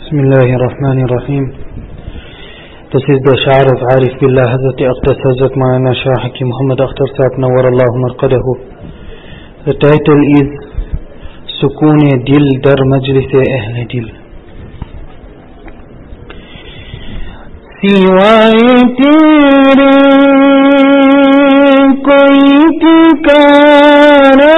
Bismillahir Rahmanir Rahim. This is the Ash'ar of Arif Billah Hazrat Aqtas Hazrat Maulana Shah Hakim Muhammad Akhtar Sahib Nawwarallahu Marqadahu. The title is Sukoon Dil Dar Majlis Ahle Dil. سوائے تیرے کوئی ٹھکانا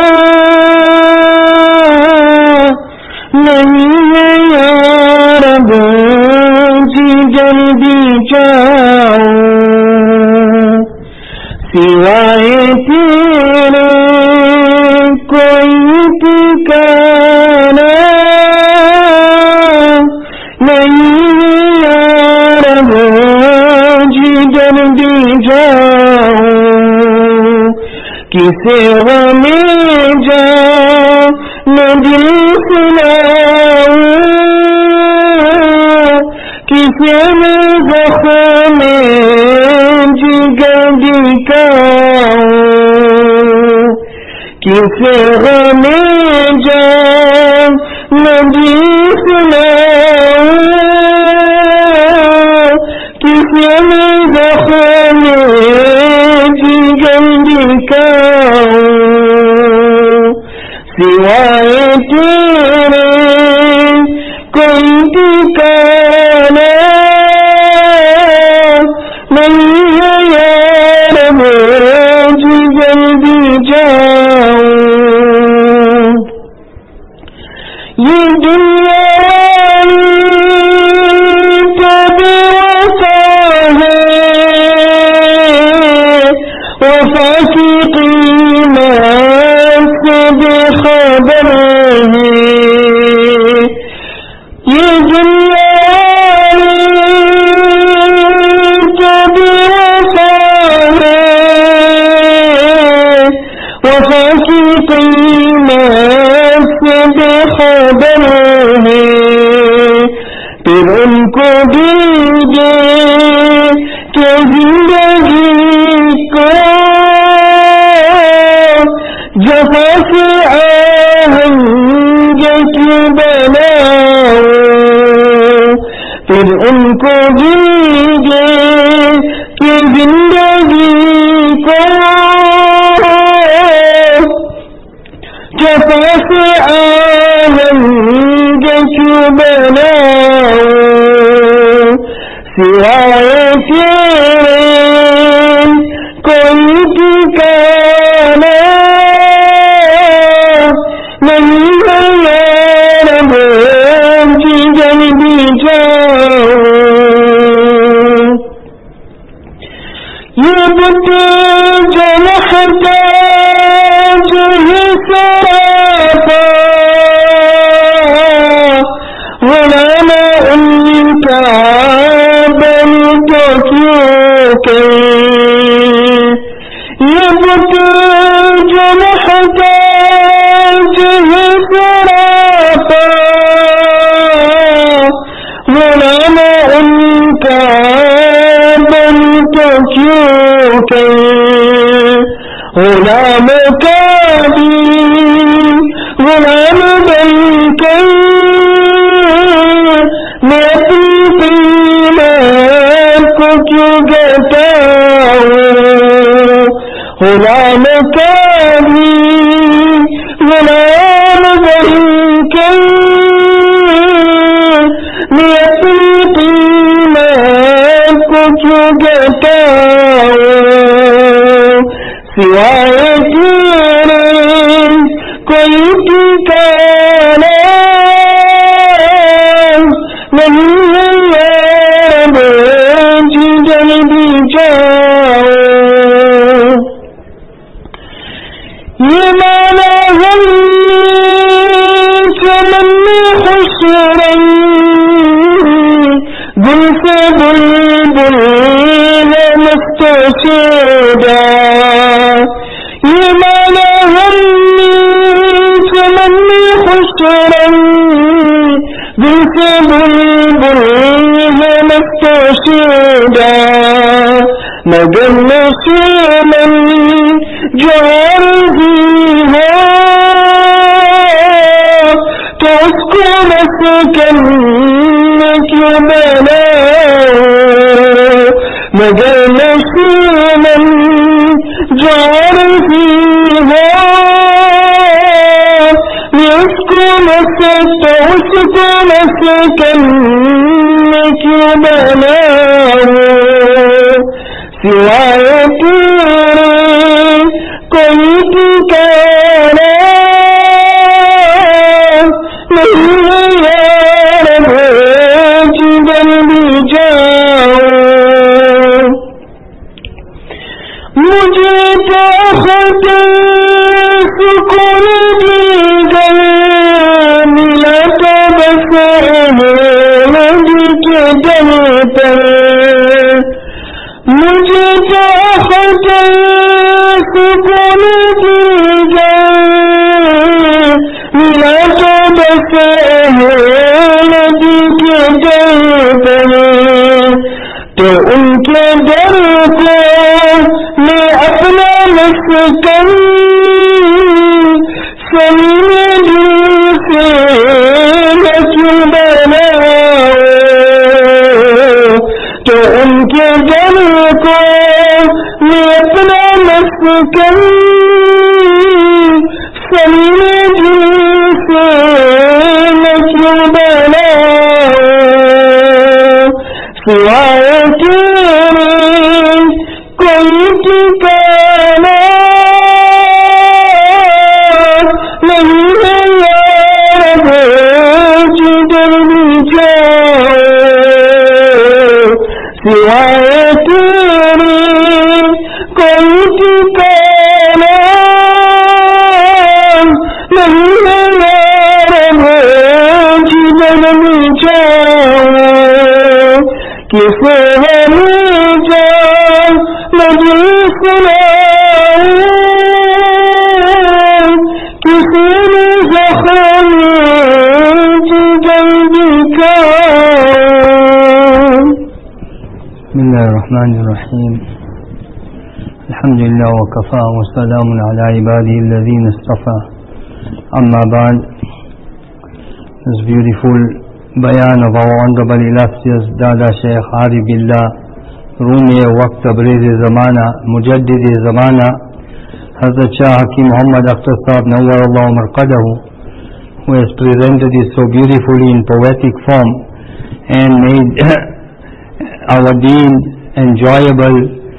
نہیں ہے یا رب جی جلدی جاؤ سوائے تیرے کوئی ٹھکانا نہیں ہے یا رب جی جلدی جاؤ کسے غم جا نہ دل سناؤ کسے زخم جگر دکھاؤ کسے غم جا نہ دل سناؤ کسے زخم جگر دکھاؤ سوائے تیرے کوئی ٹھکانا نہیں ہے یا رب جی جلدی جاؤ یہ دنیا تو بے وفا ہے وفا کی قیمت سے بے خبر ہے یہ دنیا تو بے وفا ہے وفا کی قیمت سے بے خبر ہے پھر ان کو دیجیے کہ زندگی کو جفا سے آہنگ کیوں بناؤ پھر ان کو دیجیے کہ زندگی کو جفا سے آہنگ کیوں بناؤ سوائے تیرے کوئی ٹھکانا نہیں ہے یا رب جی جلدی جاؤ یہ بت جو محتاج ہے سراپا غلام ان کا بن تو کیوں کہ یہ بت جو محتاج ہے سراپا غلام ان کا بن تو کیوں کہ غلام کا بھی غلام بن کر میں اپنی قیمت کو کیوں گھٹاؤں غلام کا بھی غلام بن کر میں اپنی قیمت کو کیوں گھٹاؤں سوائے تیرے کوئی ٹھکانا نہیں ہے یا رب جی جلدی جاؤ یہ مانا ہم چمن خوش رنگ دل سے بلبل ہے مست شیدا یہ مانا ہم چمن خوش رنگ دل سے بلبل ہے مست شیدا مگر نشیمن جو عرضی ہے تو اس کو مسکن تو اس کو مسکن میں کیوں بناؤں سوائے تیرے کوئی ٹھکانہ نہیں ہے یار میں جدھر بھی جاؤں مجھے تو خود سکون دی گئے ملا تو بس ندی کے دل پر مجھے تو خود سکون دی گئے ملا تو بس ندی کے دل پر تو ان کے در کو میں اپنا مسکن سمینے دل سے میں کیوں بناؤں تو ان کے دل کو میں اپنا مسکن سمینے دل سے میں کیوں بناؤں سوائے تیرے کوئی ٹھکانہ نہیں ہے یار میں جدھر بھی جاؤں سوائے تیرے کوئی ٹھکانہ نہیں ہے یار میں جدھر بھی جاؤں کسے ہے جان مجھے سناؤں کسی نے زخم جدھر دکھاؤں بسم اللہ الرحمن الرحیم الحمد للہ وکفا وسلام علی عبادہ الذین اصطفى اما بعد this beautiful bayan of our honorable illustrious Dada Shaykh Arif Billah Rumi Waqt Tabriz Zamana Mujaddid Zamana Hazrat Shah Hakim Muhammad Akhtar Sahab Nawwar Allah Marqadahu, who has presented it so beautifully in poetic form and made our deen enjoyable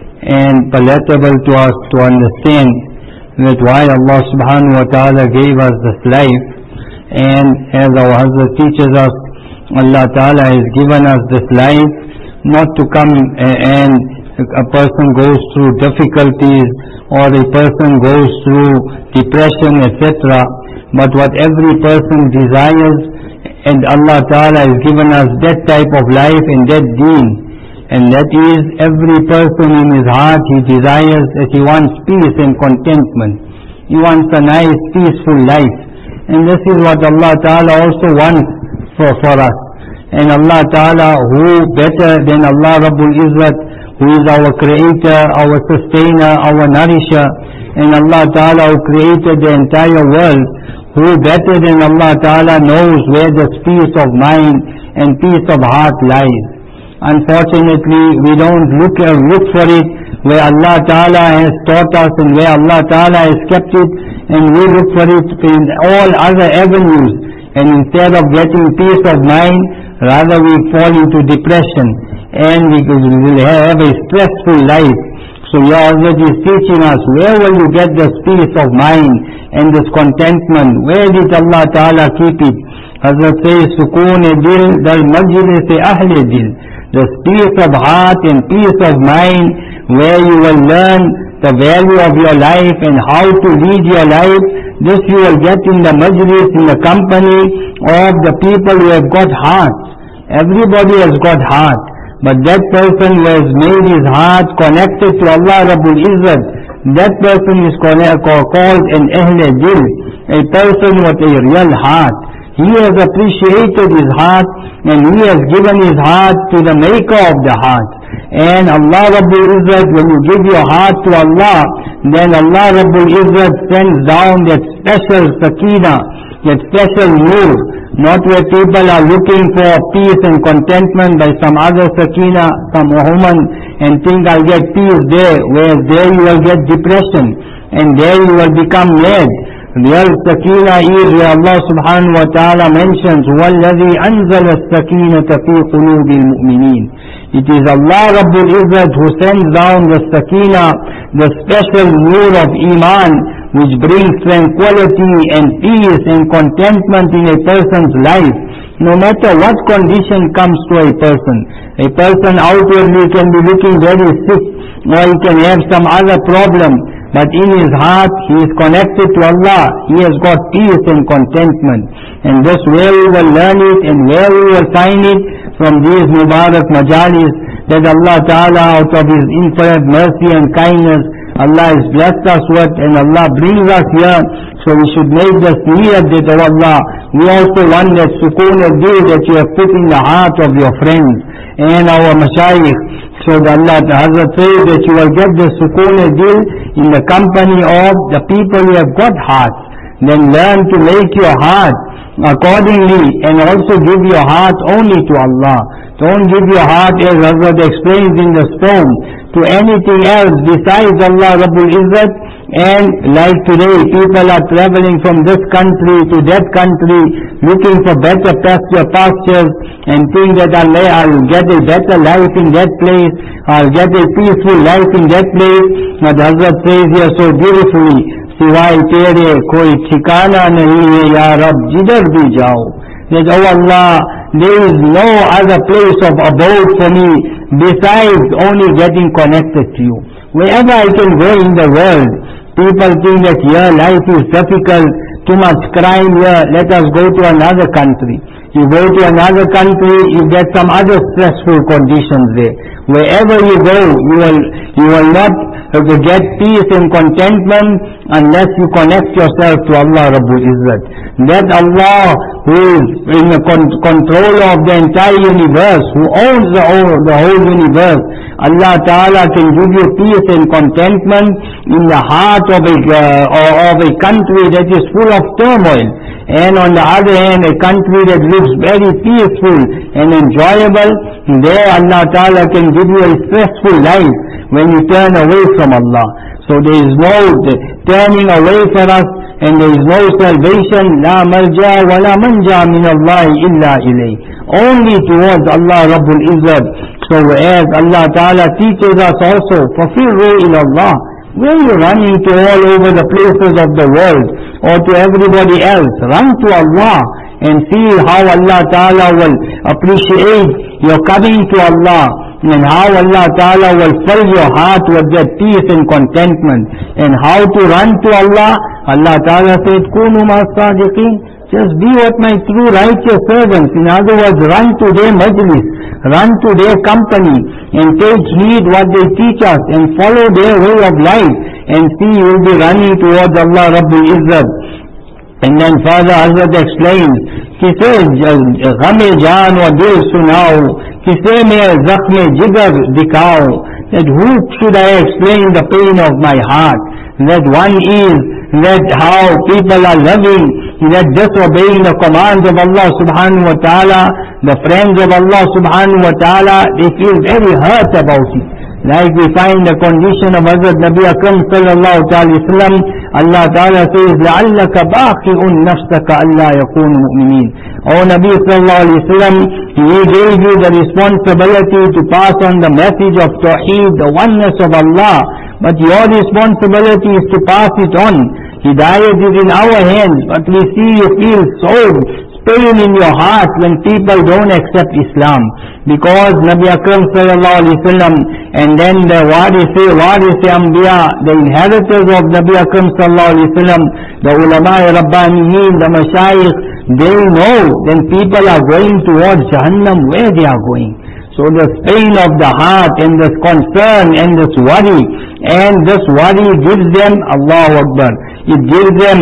and palatable to us to understand that why Allah subhanahu wa ta'ala gave us this life. And as our Hazrat teaches us, Allah Ta'ala has given us this life not to come and a person goes through difficulties or a person goes through depression, etc. But what every person desires, and Allah Ta'ala has given us that type of life and that deen. And that is, every person in his heart, he desires that he wants peace and contentment. He wants a nice, peaceful life. And this is what Allah Ta'ala also wants for us. And Allah Ta'ala, who better than Allah Rabbul Izzat, who is our creator, our sustainer, our nourisher, and Allah Ta'ala who created the entire world, who better than Allah Ta'ala knows where the peace of mind and peace of heart lies. Unfortunately, we don't look for it where Allah Ta'ala has taught us and where Allah Ta'ala has kept it, and we look for it in all other avenues. And instead of getting peace of mind, rather we fall into depression and we will have a stressful life. So your Hazrat is teaching us, where will you get this peace of mind and this contentment? Where did Allah Ta'ala keep it? Hazrat says, Sukoon dil dal majlis ahle dil. This peace of heart and peace of mind, where you will learn the value of your life and how to lead your life. This you will get in the majlis, in the company of the people who have got hearts. Everybody has got heart, but that person who has made his heart connected to Allah Rabbul Izzat, that person is called an Ahle Dil, a person with a real heart. He has appreciated his heart and he has given his heart to the maker of the heart. And Allah Rabbul Izzat, when you give your heart to Allah, then Allah Rabbul Izzat sends down that special sakina, that special nur, not where people are looking for peace and contentment by some other sakina, some woman, and think I'll get peace there, whereas there you will get depression, and there you will become mad. Real sakina is where Allah subhanahu wa ta'ala mentions, وَالَّذِي أَنزَلَ السَّكِينَةَ فِي قُلُوبِ الْمُؤْمِنِينَ. It is Allah Rabbul Izzat who sends down the sakina, the special nur of iman, which brings tranquility and peace and contentment in a person's life. No matter what condition comes to a person outwardly can be looking very sick, or he can have some other problem, but in his heart he is connected to Allah. He has got peace and contentment. And this where we will learn it and where we will find it from these Mubarak Majalis, that Allah Ta'ala out of His infinite mercy and kindness, Allah has blessed us with, and Allah brings us here. So we should make this niyat that, oh Allah, we also want that sukoon al-dil that you have put in the heart of your friends and our mashayikh. So that Allah Hazrat says that you will get the sukoon al-dil in the company of the people who have got hearts. Then learn to make your heart accordingly, and also give your heart only to Allah. Don't give your heart, as Hazrat explains in the stone, to anything else besides Allah Rabbul Izzat. And like today, people are traveling from this country to that country, looking for better pastures, and think that I'll get a better life in that place, I'll get a peaceful life in that place. But Hazrat says here so beautifully, सिवाय तेरे कोई ठिकाना नहीं है या रब जिधर भी जाओ. That, oh Allah, there is no other place of abode for me besides only getting connected to you. Wherever I can go in the world, people think that here life is difficult, too much crime here, let us go to another country. You go to another country, you get some other stressful conditions there. Wherever you go, you will not get peace and contentment unless you connect yourself to Allah Rabbul Izzat. That Allah who is in the control of the entire universe, who owns the whole universe, Allah Ta'ala can give you peace and contentment in the heart of a country that is full of turmoil. And on the other hand, a country that looks very peaceful and enjoyable, there Allah Ta'ala can give you a stressful life when you turn away from Allah. So there is no turning away for us, and there is no salvation, la marja wa la manja min Allah illa ilayh. Only towards Allah Rabbul Izzat. So as Allah Ta'ala teaches us also, فَفِرُّوا إِلَى اللَّهِ. Where you running to all over the places of the world, or to everybody else? Run to Allah and see how Allah Ta'ala will appreciate your coming to Allah, and how Allah Ta'ala will fill your heart with that peace and contentment. And how to run to Allah? Allah Ta'ala said, كُونُوا مَعَ الصَّادِقِينَ. Just be with my true righteous servants. In other words, run to their majlis, run to their company, and take heed what they teach us, and follow their way of life, and see you will be running towards Allah Rabbul Izzat. And then further Hazrat explains, kise gham-e jaan wa dil sunao, kise mein zakhm-e jigar dikhao. That who should I explain the pain of my heart? That one is that how people are loving, that disobeying the commands of Allah subhanahu wa ta'ala, the friends of Allah subhanahu wa ta'ala, they feel very hurt about it. Like we find the condition of Hazrat Nabi Akram sallallahu alayhi wa sallam, Allah Ta'ala says, لَعَلَّكَ بَاخِعٌ نَفْسَكَ أَلَّا يَكُونُ مُؤْمِنِينَ. O Nabi sallallahu alayhi wa sallam, He gave you the responsibility to pass on the message of Tawheed, the oneness of Allah. But your responsibility is to pass it on. Hidayat is in our hands, but we see you feel so pain in your heart when people don't accept Islam. Because Nabi Akram sallallahu alayhi wa sallam, and then the Warisi Anbiya, the inheritors of Nabi Akram sallallahu alayhi wa sallam, the ulama Rabbaniyin, the mashayikh, they know when people are going towards Jahannam, where they are going. So this pain of the heart and this concern and this worry gives them, Allahu Akbar, it gives them,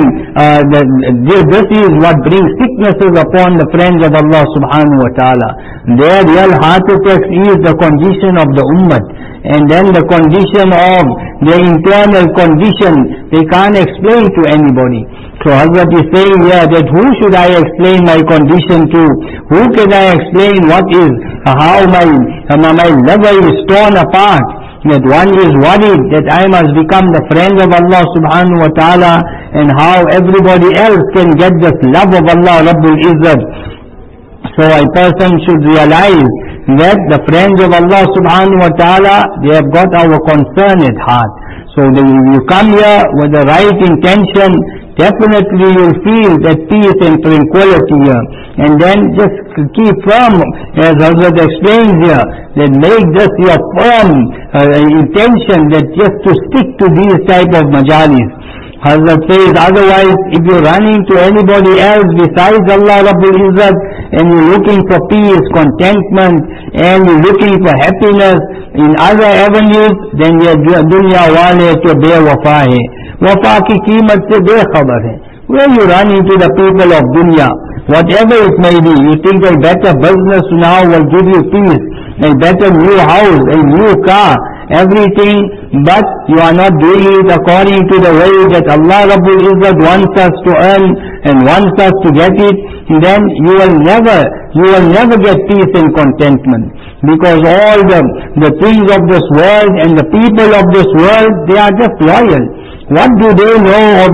this is what brings sicknesses upon the friends of Allah subhanahu wa ta'ala. Their real heart attacks is the condition of the ummah, and then the condition of their internal condition, they can't explain to anybody. So Hazrat is saying here that who should I explain my condition to? Who can I explain what is, how my lover is torn apart? That one is worried that I must become the friend of Allah subhanahu wa ta'ala, and how everybody else can get this love of Allah Rabbul Izzat. So a person should realize that the friends of Allah subhanahu wa ta'ala, they have got our concern at heart. So if you come here with the right intention, definitely you'll feel that peace and tranquility here. And then just keep firm, as Hazrat explains here, that make this your firm intention, that just to stick to these type of majalis. Hazrat says, otherwise, if you're running to anybody else besides Allah Rabbul Izzat, and you're looking for peace, contentment, and you're looking for happiness in other avenues, then your dunya wale to bewafa hai. Wafa ki qeemat se bekhabar hai. Where you running to the people of dunya, whatever it may be, you think a better business now will give you peace, a better new house, a new car, everything, but you are not doing it according to the way that Allah Rabbul Izzat wants us to earn and wants us to get it, then you will never get peace and contentment. Because all the things of this world and the people of this world, they are just loyal. What do they know of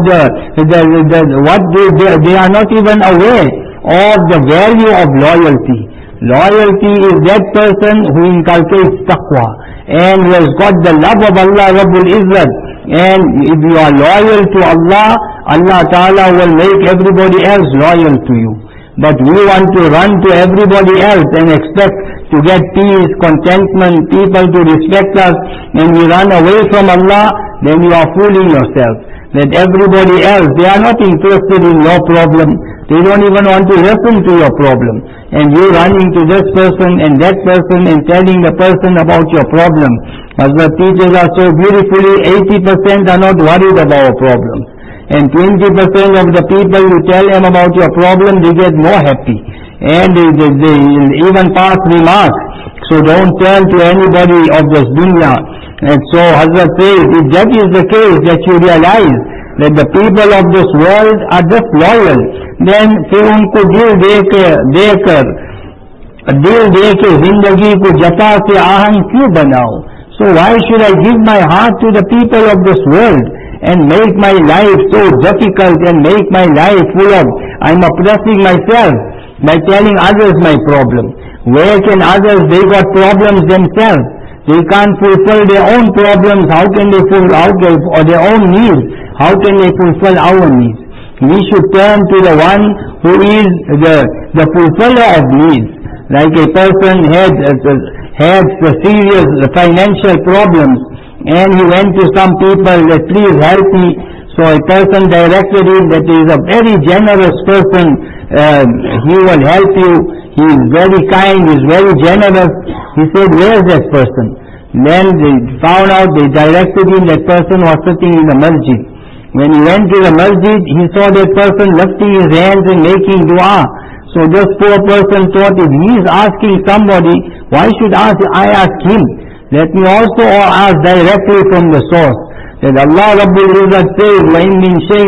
they are not even aware of the value of loyalty. Loyalty is that person who inculcates taqwa and who has got the love of Allah Rabbul Izzat. And if you are loyal to Allah, Allah Ta'ala will make everybody else loyal to you. But we want to run to everybody else and expect to get peace, contentment, people to respect us, and we run away from Allah, then you are fooling yourself. That everybody else, they are not interested in your problem. They don't even want to listen to your problem. And you running to this person and that person and telling the person about your problem. As the teachers are so beautifully, 80% are not worried about our problems. And 20% of the people you tell them about your problem, they get more happy. And they even pass remarks. So don't turn to anybody of this dunya. And so Hazrat says, if that is the case, that you realize that the people of this world are just loyal, then फिर उनको दिल देकर जिंदगी को जता से आहंग क्यों बनाओ? So why should I give my heart to the people of this world and make my life so difficult and make my life full of, I'm oppressing myself by telling others my problem. Where can others, they got problems themselves. They can't fulfill their own problems. How can they fulfill or their own needs? How can they fulfill our needs? We should turn to the one who is the fulfiller of needs. Like a person had serious financial problems, and he went to some people that please help me. So a person directed him that he is a very generous person. He will help you. He is very kind. He is very generous. He said, where is that person? Then they found out, they directed him, that person was sitting in the masjid. When he went to the masjid, he saw that person lifting his hands and making dua. So this poor person thought, if he is asking somebody, why should I ask him? Let me also ask directly from the source. That Allah Rabbul Izzat says, وَإِن مِّن شَيْءٍ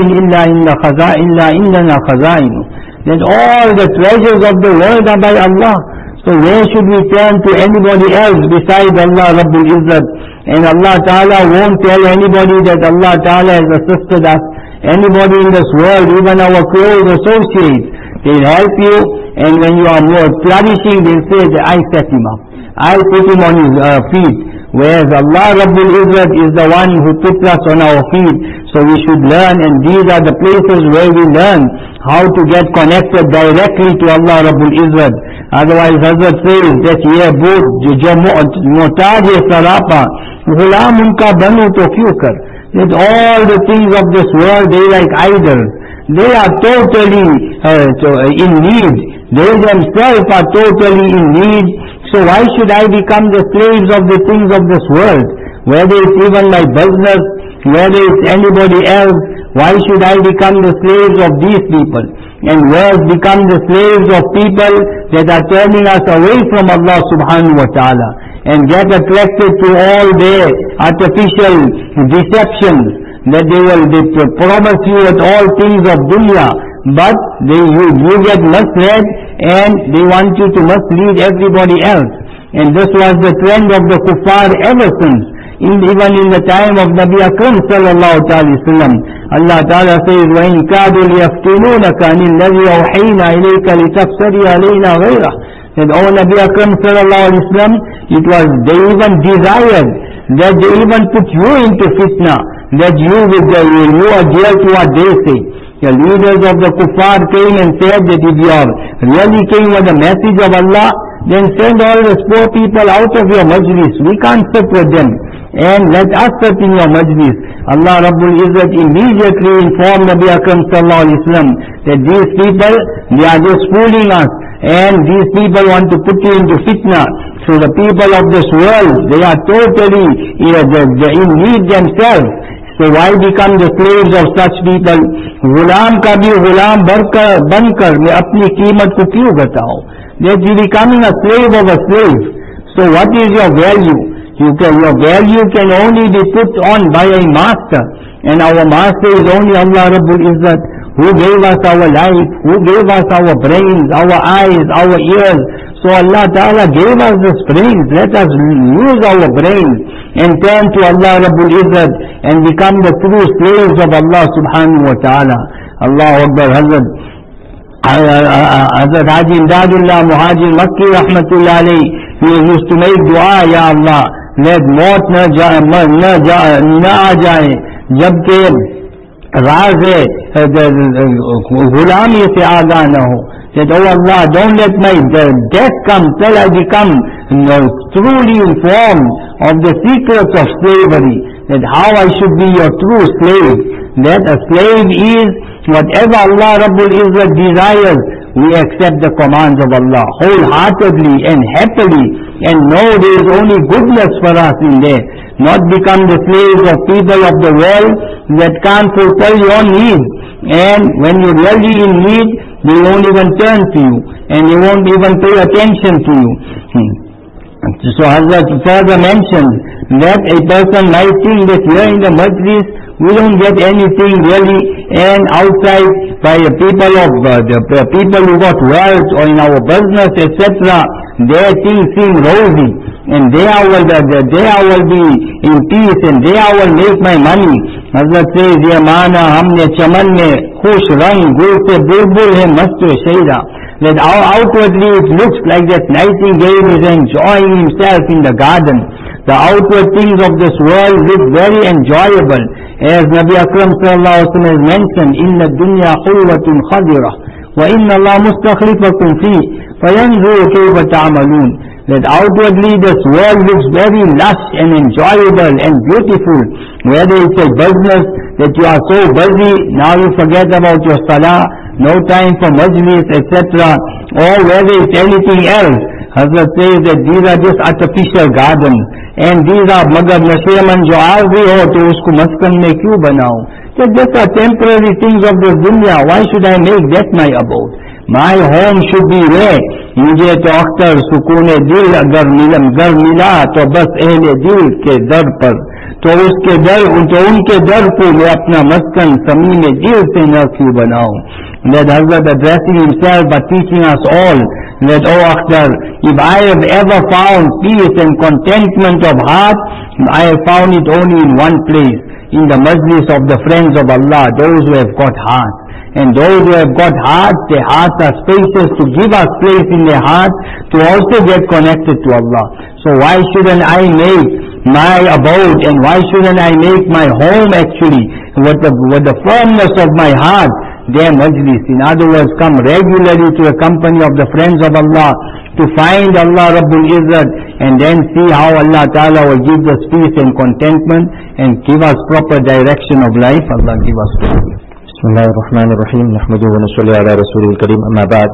إِلَّا إِنَّنَا خَزَائِنُ. That all the treasures of the world are by Allah. So where should we turn to anybody else besides Allah Rabbul Izzat? And Allah Ta'ala won't tell anybody that Allah Ta'ala has assisted us. Anybody in this world, even our close associates, they'll help you, and when you are more flourishing, they'll say that I set him up. I put him on his feet. Whereas Allah Rabbul Izzat is the one who puts us on our feet. So we should learn, and these are the places where we learn how to get connected directly to Allah Rabbul Izzat. Otherwise Hazrat says that ye both jo muhtaj sarapa ghulam unka banu to kyun kar. That all the things of this world, they like idols. They are totally in need. They themselves are totally in need. So why should I become the slaves of the things of this world? Whether it's even my business, whether it's anybody else, why should I become the slaves of these people? And worse, become the slaves of people that are turning us away from Allah subhanahu wa ta'ala, and get attracted to all their artificial deceptions, that they promise you at all things of dunya, but you get misled, and they want you to mislead everybody else. And this was the trend of the kuffar ever since. Even in the time of Nabi Akram sallallahu alayhi wa sallam, Allah Ta'ala says, وَإِن كَادُوا لِيَفْتِنُونَكَ عَنِ الَّذِي أَوْحَيْنَا إِلَيْكَ لِتَفْتَرِيَ عَلَيْنَا غَيْرَهُ. That, O Nabi Akram sallallahu alayhi wa sallam, it was, they even desired that they even put you into fitna, that you adhere to what they say. The leaders of the kuffar came and said that if you are really came with the message of Allah, then send all these poor people out of your majlis. We can't sit with them. And let us sit in your majlis. Allah Rabbul Izzat immediately informed Nabi Akram sallallahu alayhi wa sallam that these people, they are just fooling us. And these people want to put you into fitna. So the people of this world, they are totally in need themselves. So why become the slaves of such people? गुलाम का भी गुलाम बनकर मैं अपनी कीमत को क्यों बताऊं? That you becoming a slave of a slave. So what is your value? Your value can only be put on by a master. And our master is only Allah Rabbul Izzat, who gave us our life, who gave us our brains, our eyes, our ears. So Allah Ta'ala gave us this brains. Let us use our brains and turn to Allah Rabbul Izzat and become the true slaves of Allah Subhanahu wa Ta'ala. Allahu Akbar. Hazrat Haji Imdadullah Muhajir Makki Rahmatullah alayhi, he used to make dua, Ya Allah, let maut na aa jaye, jabke raaz hai gulami se aaga na ho. That, oh Allah, don't let my death come till I become truly informed of the secrets of slavery. That how I should be your true slave. That a slave is whatever Allah Rabbul Izzat desires, we accept the commands of Allah wholeheartedly and happily, and know there is only goodness for us in there. Not become the slaves of people of the world that can't fulfill your needs. And when you're really in need, they won't even turn to you, and they won't even pay attention to you. So Hazrat further mentioned that a person might think that here in the majlis we don't get anything really, and outside by the people of the people who got wealth or in our business etc., their things seem rosy, and they will be in peace, and they will make my money. Hazrat says, ye mana humne chaman mein khush rang gul se bulbul hai mast shaira. That outwardly it looks like that nightingale is enjoying himself in the garden. The outward things of this world look very enjoyable. As Nabi Akram sallallahu alaihi wasallam has mentioned, inna dunya khulwatun khadira wa inna Allah mustakhlifakum fi fayanzuru kayfa ta'malun. That outwardly this world looks very lush and enjoyable and beautiful. Whether it's a business that you are so busy, now you forget about your salah, no time for majlis, etc. Or whether it's anything else. Hazrat says that these are just artificial gardens. And these are magar nasheman jo aarzi ho to usko maskan mein kyun banao? That these are temporary things of this dunya. Why should I make that my abode? My home should be where? मुझे तो अख्तर सुकून दिल अगर मिला तो बस अहले दिल के दर पर, तो उसके दर तो उनके दर को मैं अपना मस्कन समीन दिल से न क्यों बनाऊं. That Hazrat addressing himself by teaching us all that, oh Akhtar, if I have ever found peace and contentment of heart, I have found it only in one place, in the majlis of the friends of Allah, those who have got heart. And those who have got hearts, their hearts are spacious to give us place in their heart to also get connected to Allah. So why shouldn't I make my abode, and why shouldn't I make my home actually with the firmness of my heart, their majlis? In other words, come regularly to the company of the friends of Allah to find Allah Rabbul Izzat, and then see how Allah Ta'ala will give us peace and contentment and give us proper direction of life. Allah give us peace. Bismillahir Rahmanir Rahim. Nahmaduhu wa nusalli ala Rasulil Kareem. Amma ba'd.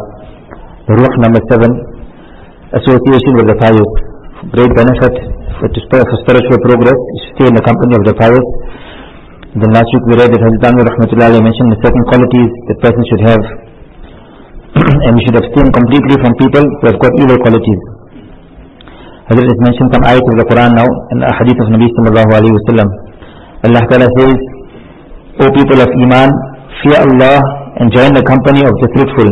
Ruh number 7, association with the pious. Great benefit for spiritual progress is to stay in the company of the pious. Then last week we read that Hazrat Amir Rahmatullah mentioned the certain qualities that person should have, and we should abstain completely from people who have got evil qualities. Hazrat has mentioned some ayat of the Quran now, and a hadith of Nabi sallallahu alayhi wa sallam. Allah Ta'ala says, O people of Iman, fear Allah and join the company of the truthful.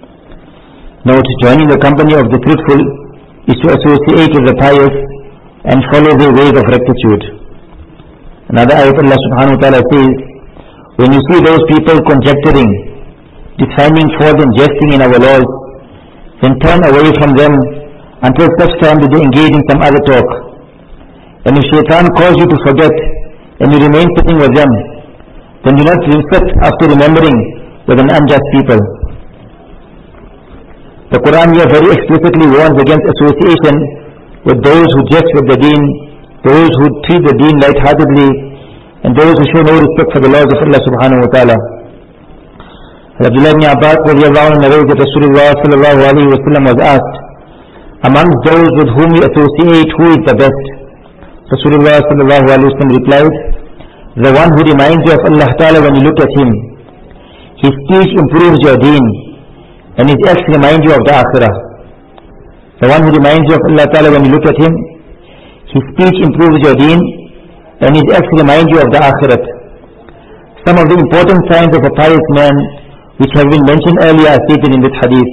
Note, joining the company of the truthful is to associate with the pious and follow their ways of rectitude. Another ayat Allah subhanahu wa ta'ala says, when you see those people conjecturing, finding fault and jesting in our laws, then turn away from them until such time that they engage in some other talk. And if shaitan cause you to forget and you remain sitting with them, then do not sit after remembering with an unjust people. The Quran here very explicitly warns against association with those who jest with the deen, those who treat the deen lightheartedly, and those who show no respect for the laws of Allah subhanahu wa ta'ala. Abdullah ibn Abbas narrated that Rasulullah sallallahu alayhi wa sallam was asked, amongst those with whom we associate, who is the best? Rasulullah sallallahu alayhi wa sallam replied, the one who reminds you of Allah ta'ala when you look at him. His speech improves your deen, and his acts remind you of the akhirah. The one who reminds you of Allah ta'ala when you look at him, his speech improves your deen, and his acts remind you of the akhirat. Some of the important signs of a pious man which have been mentioned earlier are stated in this hadith.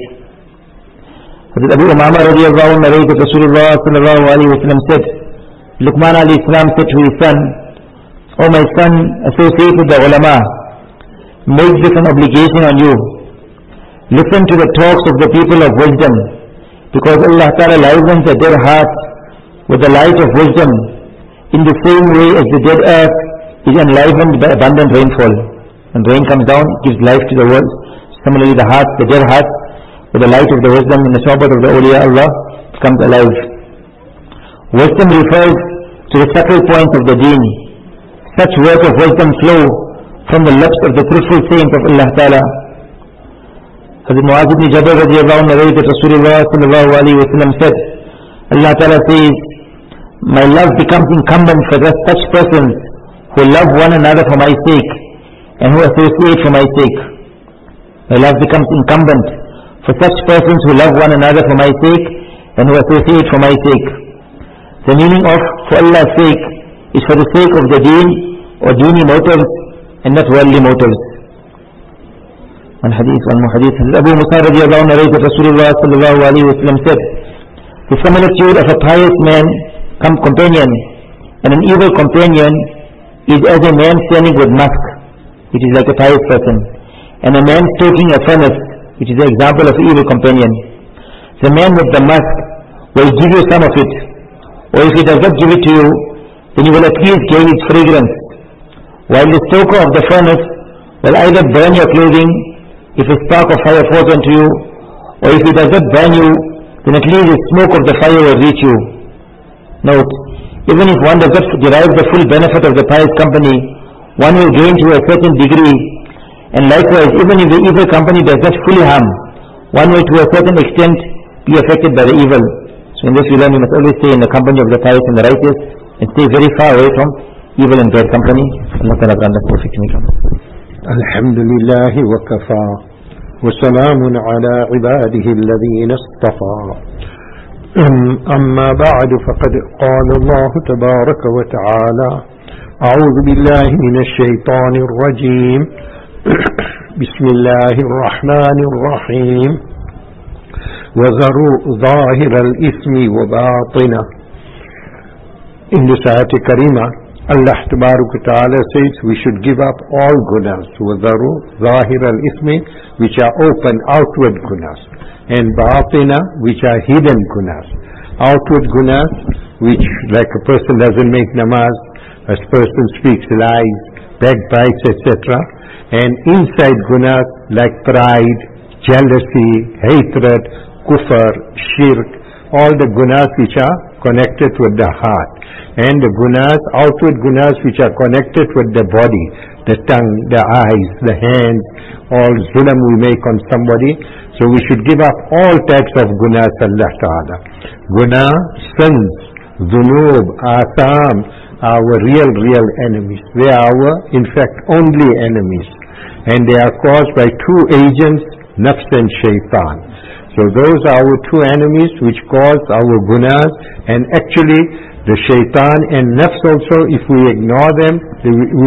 Hazrat Abu Umama radiyallahu anhu narrated that Rasulullah sallallahu alayhi wa sallam said, Luqman alayhi salam said to his son, O my son, associate with the ulama, make this an obligation on you. Listen to the talks of the people of wisdom, because Allah ta'ala livens the dead heart with the light of wisdom, in the same way as the dead earth is enlivened by abundant rainfall. When rain comes down, it gives life to the world. Similarly, the heart, the dead heart, with the light of the wisdom and the sohbat of the awliya Allah, becomes alive. Wisdom refers to the subtle points of the deen. Such words of wisdom flow from the lips of the truthful saints of Allah Ta'ala. Hazrat Muaz ibn Jabal radiyallahu anhu narrated that Rasulullah sallallahu alayhi wa sallam said, Allah Ta'ala says, my love becomes incumbent for such persons who love one another for my sake and who associate for my sake. My love becomes incumbent for such persons who love one another for my sake and who associate for my sake. The meaning of for Allah's sake is for the sake of the deen or deeni motives and not worldly motives. One hadith, Abu Musa radiyallahu anhu narrated that Rasulullah sallallahu alayhi wa sallam said, the similitude of a pious man companion and an evil companion is as a man standing with musk, which is like a pious person, and a man stoking a furnace, which is an example of an evil companion. The man with the musk will give you some of it, or if he does not give it to you, then you will at least gain its fragrance, while the stoker of the furnace will either burn your clothing if a spark of fire falls onto you, or if he does not burn you, then at least the smoke of the fire will reach you. Note, even if one does not derive the full benefit of the pious company, one will gain to a certain degree, and likewise, even if the evil company does not fully harm, one will to a certain extent be affected by the evil. So in this we learn we must always stay in the company of the pious and the righteous, and stay very far away from evil and bad company. Allah Ta'ala grant us perfect income. Alhamdulillah wa kafa wa salamun ala ibadihi alladhina istafa. أما بعد فقد قال الله تبارك وتعالى أعوذ بالله من الشيطان الرجيم بسم الله الرحمن الرحيم وذروا ظاهر الإثم وباطنه. In this ayat karima, Allah Tabarak wa Ta'ala says we should give up all gunas, وذروا ظاهر الإثم, which are open, outward gunas, and batina, which are hidden gunas. Outward gunas, which like a person doesn't make namaz, a person speaks lies, backbites, etc. And inside gunas like pride, jealousy, hatred, kufr, shirk, all the gunas which are connected with the heart. And the gunas, outward gunas which are connected with the body, the tongue, the eyes, the hands, all zulm we make on somebody. So we should give up all types of gunas, Allah Ta'ala. Guna, sins, dhunub, atham, our real enemies. They are our, in fact, only enemies. And they are caused by two agents, nafs and shaitan. So those are our two enemies which cause our gunas, and actually the shaitan and nafs also, if we ignore them, we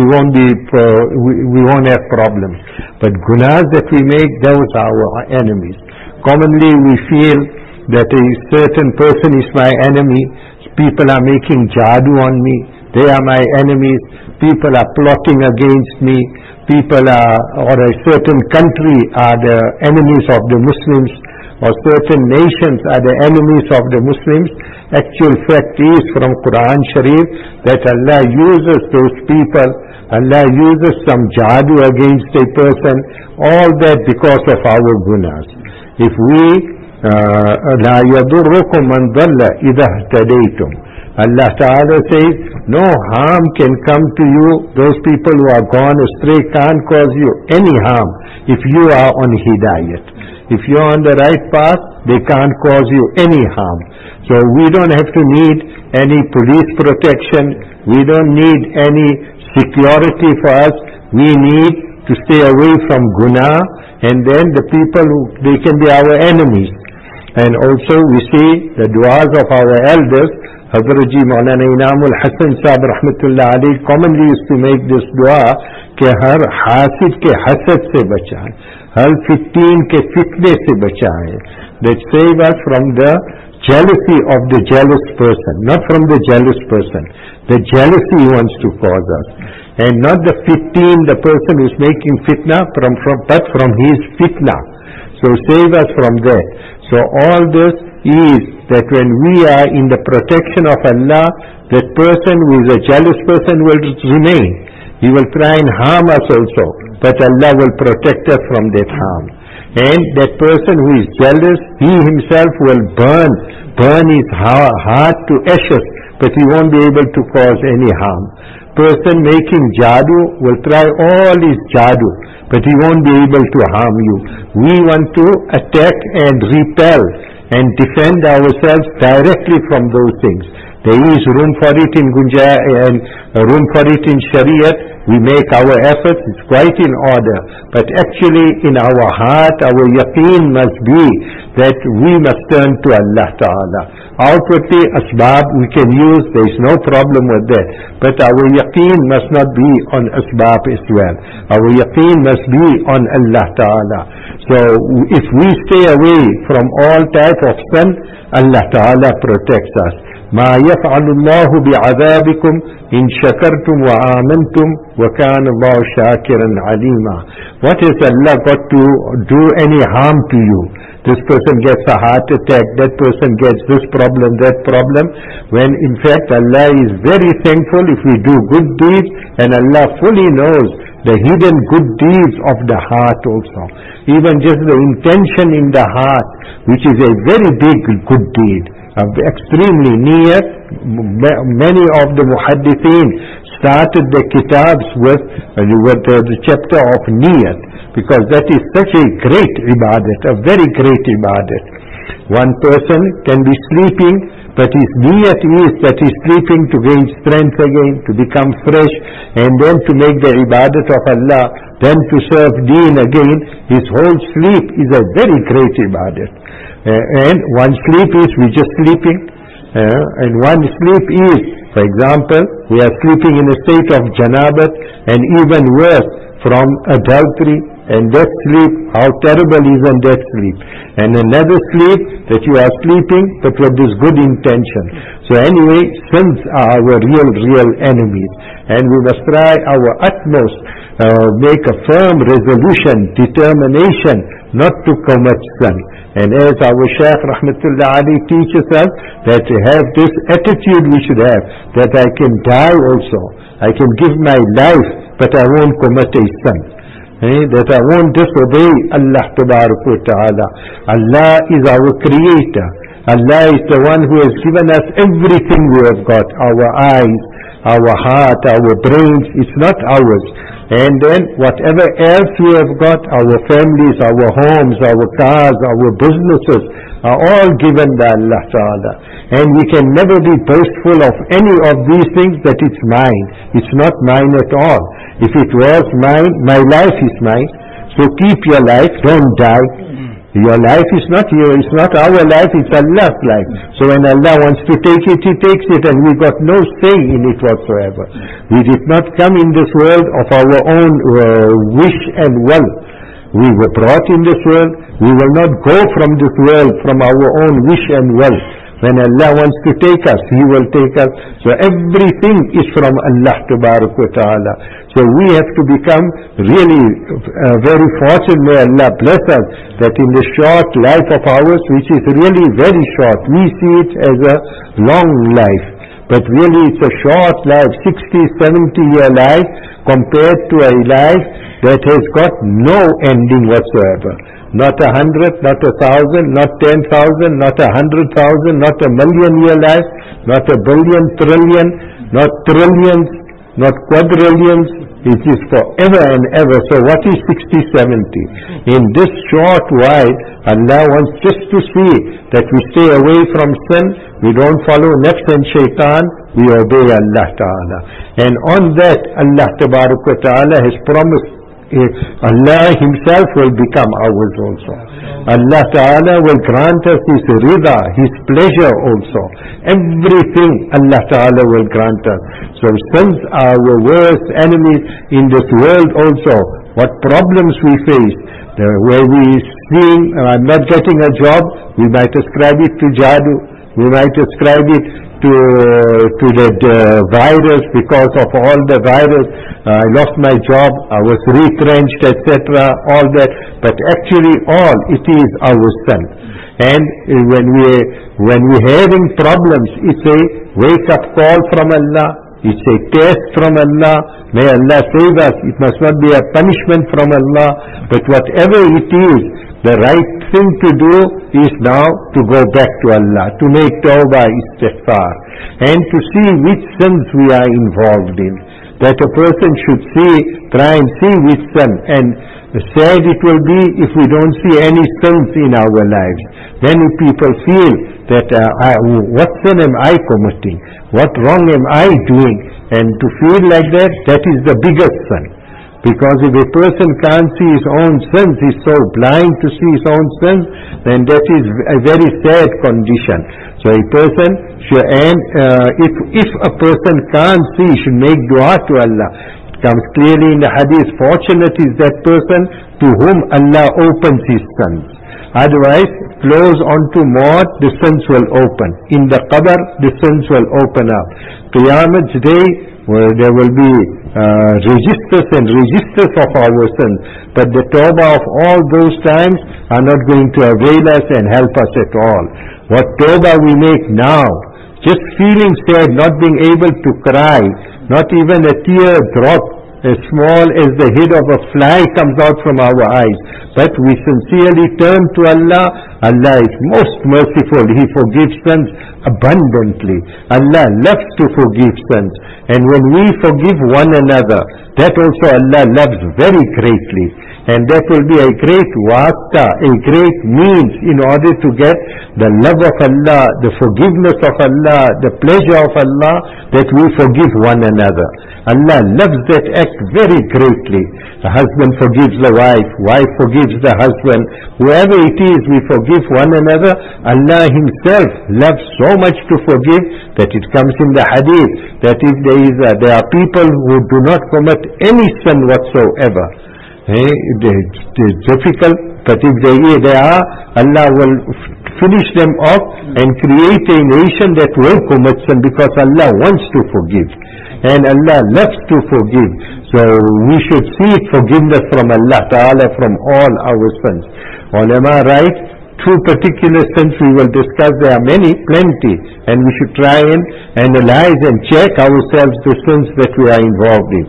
won't have problems. But gunas that we make, those are our enemies. Commonly we feel that a certain person is my enemy, people are making jadoo on me, they are my enemies, people are plotting against me, people are, or a certain country are the enemies of the Muslims, or certain nations are the enemies of the Muslims. Actual fact is from Quran Sharif that Allah uses those people, Allah uses some jadoo against a person, all that because of our gunas. If we لَا يَضُرُّكُمْ مَنْ ضَلَّ إِذَا اهْتَدَيْتُمْ, Allah Ta'ala says, no harm can come to you. Those people who are gone astray can't cause you any harm if you are on hidayat. If you are on the right path, they can't cause you any harm. So we don't have to need any police protection. We don't need any security for us. We need to stay away from guna, and then the people, they can be our enemies. And also we see the du'as of our elders. Hazrat Ji Maulana Inamul Hasan Sahib Rahmatullah Alayhi commonly used to make this dua कि हर हासिद के हसद से बचाए, हर फितीन के फितने से बचाए. That save us from the jealousy of the jealous person, not from the jealous person. The jealousy wants to cause us, and not the fiteen, the person who is making fitna, but from his fitna. So save us from that. So all this is that when we are in the protection of Allah, that person who is a jealous person will remain. He will try and harm us also, but Allah will protect us from that harm. And that person who is jealous, he himself will burn his heart to ashes, but he won't be able to cause any harm. Person making jadoo will try all his jadoo, but he won't be able to harm you. We want to attack and repel and defend ourselves directly from those things. There is room for it in Gunja and room for it in Shariat. We make our efforts, it's quite in order. But actually in our heart, our yaqeen must be that we must turn to Allah Ta'ala. Outwardly, asbab we can use, there is no problem with that. But our yaqeen must not be on asbab as well. Our yaqeen must be on Allah Ta'ala. So if we stay away from all type of sin, Allah Ta'ala protects us. ما يفعل الله بعذابكم إن شكرتم وآمنتم وكان الله شاكرا عليما. What has Allah got to do any harm to you? This person gets a heart attack, that person gets this problem, that problem, when in fact Allah is very thankful if we do good deeds, and Allah fully knows the hidden good deeds of the heart also. Even just the intention in the heart, which is a very big good deed, extremely near. Many of the muhaddithin started the kitabs with the chapter of niyat, because that is such a great ibadat, a very great ibadat. One person can be sleeping, but his niyat is that he is sleeping to gain strength again, to become fresh, and then to make the ibadat of Allah, then to serve deen again. His whole sleep is a very great ibadat. And one sleep is we just sleeping, and one sleep is, for example, we are sleeping in a state of janabat, and even worse from adultery, and that sleep, how terrible is on that sleep. And another sleep that you are sleeping but with this good intention. So anyway, sins are our real enemies, and we must try our utmost, make a firm resolution, determination not to commit sin. And as our Shaykh Rahmatullah Ali teaches us, that to have this attitude we should have, that I can die also, I can give my life, but I won't commit a sin. That I won't disobey Allah Ta'ala. Allah is our creator. Allah is the one who has given us everything we have got. Our eyes, our heart, our brains, it's not ours. And then whatever else we have got, our families, our homes, our cars, our businesses, are all given by Allah Ta'ala. And we can never be boastful of any of these things that it's mine. It's not mine at all. If it was mine, my life is mine. So keep your life, don't die. Your life is not yours, it's not our life, it's Allah's life. So when Allah wants to take it, He takes it, and we got no say in it whatsoever. We did not come in this world of our own wish and will. We were brought in this world. We will not go from this world from our own wish and will. When Allah wants to take us, He will take us. So everything is from Allah Ta'ala. So we have to become really very fortunate. May Allah bless us that in the short life of ours, which is really very short, we see it as a long life. But really it's a short life, 60, 70-year life compared to a life that has got no ending whatsoever. Not 100, not 1,000, not 10,000, not 100,000, not a million-year life, not a billion, trillion, not trillions, not quadrillions. It is forever and ever. So what is 60, 70? In this short while, Allah wants just to see that we stay away from sin, we don't follow nafs and shaitan, we obey Allah Ta'ala. And on that, Allah Ta'ala has promised Allah Himself will become ours also. Allah Ta'ala will grant us His rida, His pleasure also. Everything Allah Ta'ala will grant us. So sins are our worst enemies in this world also. What problems we face, where we see I'm not getting a job, we might ascribe it to jadoo, we might ascribe it to that virus, because of all the virus, I lost my job, I was retrenched, etc., all that. But actually all, it is our sin. And when we're having problems, it's a wake-up call from Allah, it's a test from Allah. May Allah save us. It must not be a punishment from Allah, but whatever it is, the right thing to do is now to go back to Allah, to make tawbah, istighfar, and to see which sins we are involved in. That a person should try and see which sin. And sad it will be if we don't see any sins in our lives. Then people feel that what sin am I committing? What wrong am I doing? And to feel like that, that is the biggest sin. Because if a person can't see his own sins, he's so blind to see his own sins, then that is a very sad condition. So a person should, if a person can't see, should make dua to Allah. It comes clearly in the hadith, fortunate is that person to whom Allah opens his sins. Otherwise, close onto maut, the sins will open. In the qabr, the sins will open up. Qiyamah's day, where there will be registers and registers of our sins, but the tawbah of all those times are not going to avail us and help us at all. What tawbah we make now, just feeling sad, not being able to cry, not even a tear drop as small as the head of a fly comes out from our eyes, but we sincerely turn to Allah. Allah is most merciful. He forgives sins abundantly. Allah loves to forgive sins. And when we forgive one another, that also Allah loves very greatly. And that will be a great wasta, a great means in order to get the love of Allah, the forgiveness of Allah, the pleasure of Allah, that we forgive one another. Allah loves that act very greatly. The husband forgives the wife, wife forgives the husband. Whoever it is, we forgive one another. Allah Himself loves so much to forgive that it comes in the hadith that if there are people who do not commit any sin whatsoever, it's difficult, but if they are, Allah will finish them off and create a nation that will commit sin, because Allah wants to forgive and Allah loves to forgive. So we should seek forgiveness from Allah Ta'ala from all our sins. Ulama write, two particular sins we will discuss. There are many, plenty, and we should try and analyze and check ourselves the sins that we are involved in.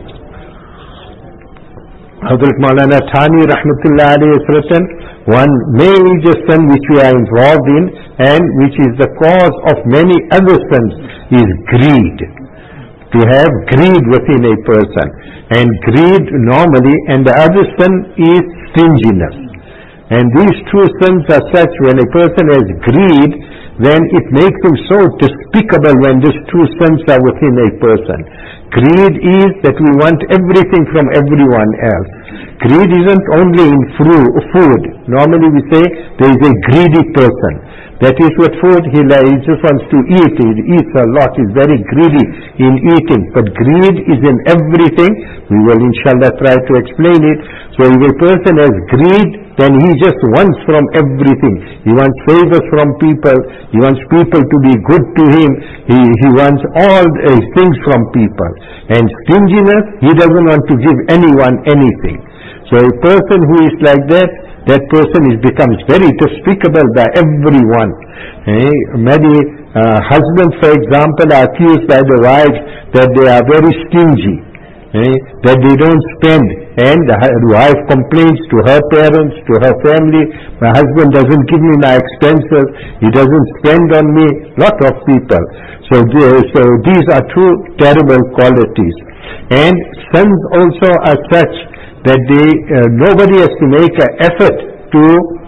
Hazrat Maulana Thani Rahmatullah Alayhi has written, one major sin which we are involved in and which is the cause of many other sins is greed. To have greed within a person. And greed normally, and the other sin is stinginess. And these two sins are such, when a person has greed, then it makes him so despicable when these two sins are within a person. Greed is that we want everything from everyone else. Greed isn't only in food. Normally we say there is a greedy person. That is what food he just wants to eat. He eats a lot. He's very greedy in eating. But greed is in everything. We will inshallah try to explain it. So if a person has greed, then he just wants from everything. He wants favors from people. He wants people to be good to him. He wants all things from people. And stinginess, he doesn't want to give anyone anything. So a person who is like that, that person becomes very despicable by everyone. Many husbands, for example, are accused by the wives that they are very stingy, that they don't spend. And the wife complains to her parents, to her family, my husband doesn't give me my expenses, he doesn't spend on me. Lot of people. So these are two terrible qualities. And sons also are such that nobody has to make an effort to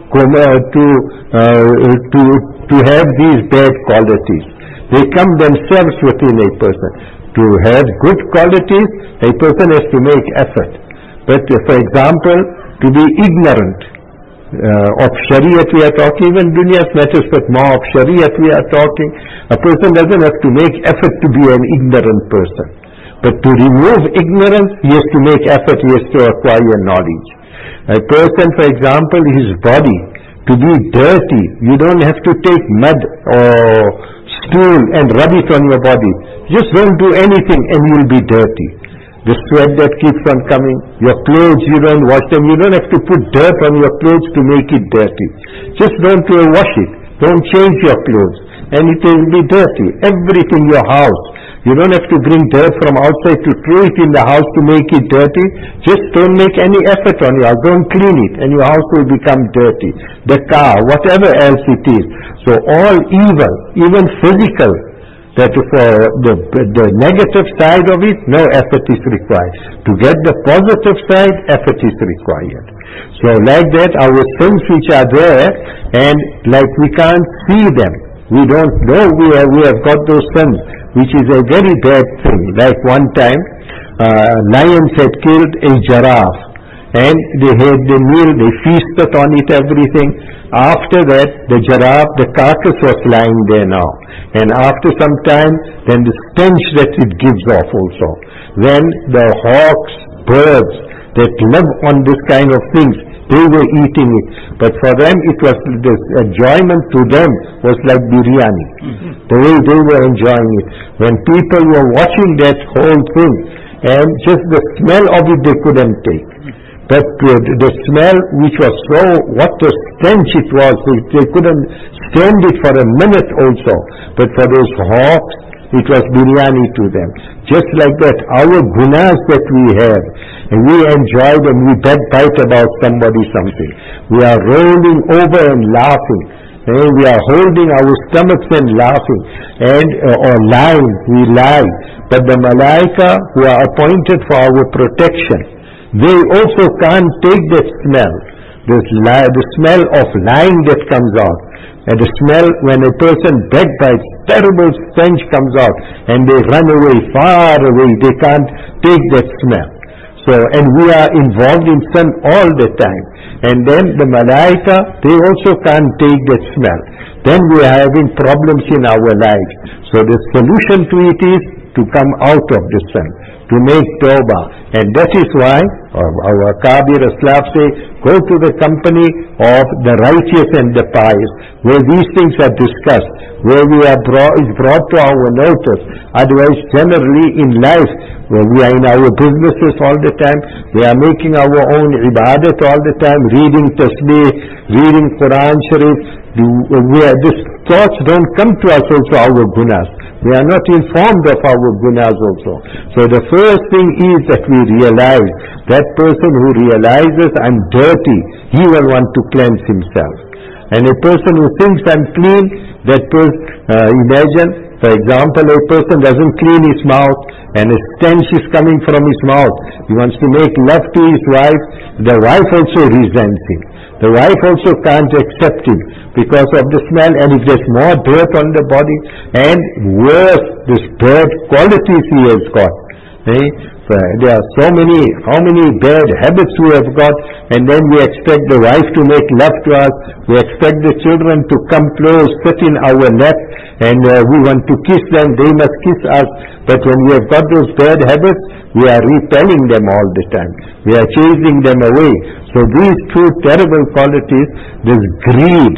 have these bad qualities. They come themselves within a person. To have good qualities, a person has to make effort. But for example, to be ignorant of Shariat we are talking, even Dunya's matters, but more of Shariat we are talking, a person doesn't have to make effort to be an ignorant person. But to remove ignorance, he has to make effort, he has to acquire knowledge. A person, for example, his body, to be dirty, you don't have to take mud or stool and rub it on your body. Just don't do anything and you'll be dirty. The sweat that keeps on coming, your clothes, you don't wash them, you don't have to put dirt on your clothes to make it dirty. Just don't wash it, don't change your clothes, and it will be dirty. Everything, your house, you don't have to bring dirt from outside to throw it in the house to make it dirty. Just don't make any effort on your house. Don't clean it and your house will become dirty. The car, whatever else it is. So all evil, even physical, that for the negative side of it, no effort is required. To get the positive side, effort is required. So like that, our sins which are there, and like we can't see them. We don't know we have got those sins, which is a very bad thing. Like one time, lions had killed a giraffe, and they had the meal, they feasted on it, everything. After that, the giraffe, the carcass was lying there now. And after some time, then the stench that it gives off also. Then the hawks, birds that live on this kind of things, they were eating it. But for them, it was, this enjoyment to them was like biryani. The way they were enjoying it. When people were watching that whole thing, and just the smell of it they couldn't take. But the smell which was so, what the stench it was, they couldn't stand it for a minute also. But for those hawks, it was biryani to them. Just like that, our gunas that we have, and we enjoy when we backbite about somebody something. We are rolling over and laughing. And we are holding our stomachs and laughing. And or lying, we lie. But the malaika who are appointed for our protection, they also can't take that smell. The smell of lying that comes out. And the smell when a person backbites, terrible stench comes out. And they run away, far away. They can't take that smell. So, and we are involved in sin all the time. And then the malaika, they also can't take that smell. Then we are having problems in our life. So the solution to it is to come out of the sin, to make tawbah. And that is why our Kabir Aslaf say, go to the company of the righteous and the pious, where these things are discussed, where we are is brought to our notice. Otherwise, generally in life, where we are in our businesses all the time, we are making our own ibadat all the time, reading tasbih, reading Quran Sharif. These thoughts don't come to us also, our gunas. We are not informed of our gunas also. So the first thing is that we realize, that person who realizes I'm dirty, he will want to cleanse himself. And a person who thinks I'm clean, that person, imagine, for example, a person doesn't clean his mouth and a stench is coming from his mouth. He wants to make love to his wife. The wife also resents him. The wife also can't accept him because of the smell, and if there's more dirt on the body, and worse, this bad qualities he has got. There are so many, how many bad habits we have got, and then we expect the wife to make love to us, we expect the children to come close, sit in our lap, and we want to kiss them, they must kiss us. But when we have got those bad habits, we are repelling them all the time. We are chasing them away. So these two terrible qualities, this greed,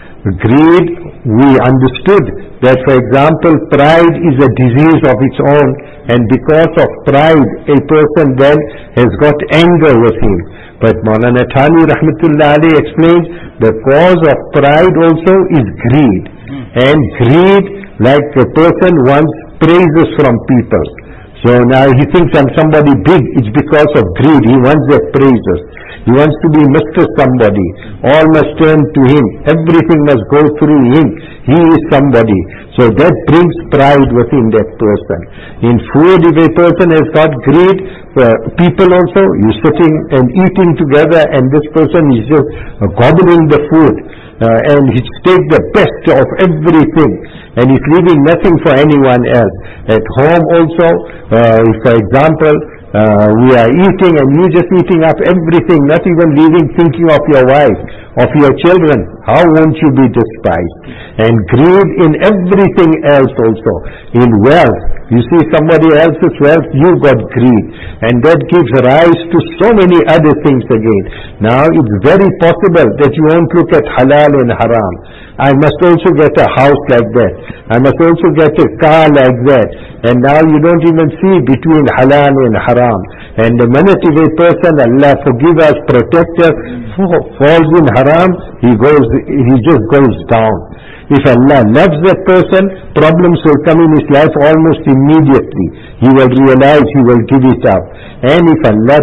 we understood that, for example, pride is a disease of its own, and because of pride, a person then has got anger with him. But Maulana Thani Rahmatullah Alayhi explains the cause of pride also is greed. And greed, like a person wants praises from people. So now he thinks I'm somebody big, it's because of greed. He wants their praises. He wants to be Mr. Somebody. All must turn to him. Everything must go through him. He is somebody. So that brings pride within that person. In food, if a person has got greed, people also, you're sitting and eating together, and this person is just gobbling the food. And he's take the best of everything, and he's leaving nothing for anyone else. At home also, for example, we are eating and you just eating up everything, not even leaving thinking of your wife, of your children. How won't you be despised? And greed in everything else also. In wealth, you see somebody else's wealth, you got greed, and that gives rise to so many other things again. Now it's very possible that you won't look at halal and haram. I must also get a house like that. I must also get a car like that. And now you don't even see between halal and haram. And the minute if a person, Allah forgive us, protect us, falls in haram, he just goes down. If Allah loves that person, problems will come in his life almost immediately. He will realize, he will give it up. And if Allah,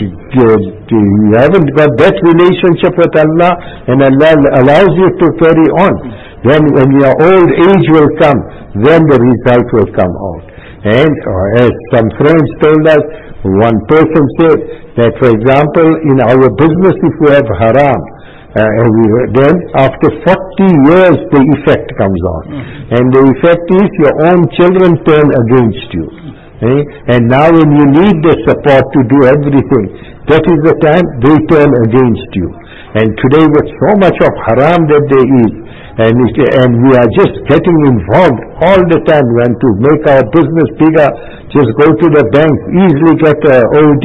you haven't got that relationship with Allah, and Allah allows you to carry on, then when your old age will come, then the result will come out. And as some friends told us, one person said that, for example, in our business, if we have haram, then after 40 years the effect comes on. And the effect is your own children turn against you. And now when you need the support to do everything, that is the time they turn against you. And today with so much of haram that there is, and we are just getting involved all the time. We want to make our business bigger, just go to the bank, easily get OD,